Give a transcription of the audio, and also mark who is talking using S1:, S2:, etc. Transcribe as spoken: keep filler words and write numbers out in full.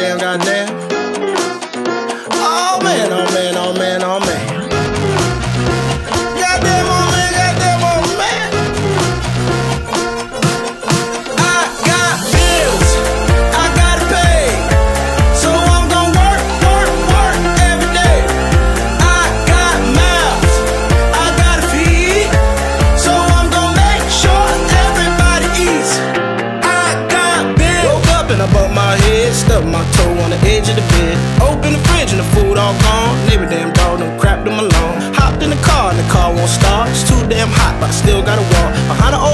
S1: goddamn, goddamn. Oh man, oh man, oh man, oh man. Goddamn, oh man, goddamn, oh man. I got bills, I gotta pay, so I'm gonna work, work, work every day. I got mouths, I gotta feed, so I'm gonna make sure everybody eats. I got bills. Woke up and I bumped my head, stubbed my toe on the edge of the bed. Open the fridge and the food all gone. Every damn dog done crapped them alone. Hopped in the car and the car won't start. It's too damn hot, but I still gotta walk behind the old